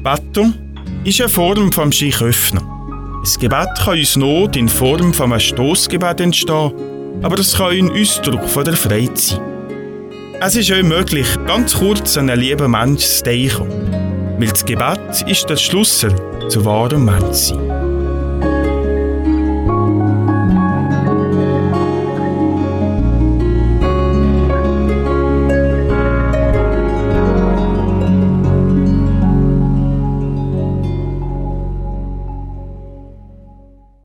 Beten ist eine Form vom sich öffnen. Ein Gebet kann uns Not in Form von einem Stossgebet entstehen, aber es kann ein Ausdruck von der Freiheit sein. Es ist auch möglich, ganz kurz an einen lieben Menschen zu denken, weil das Gebet ist der Schlüssel zu wahrem Menschsein.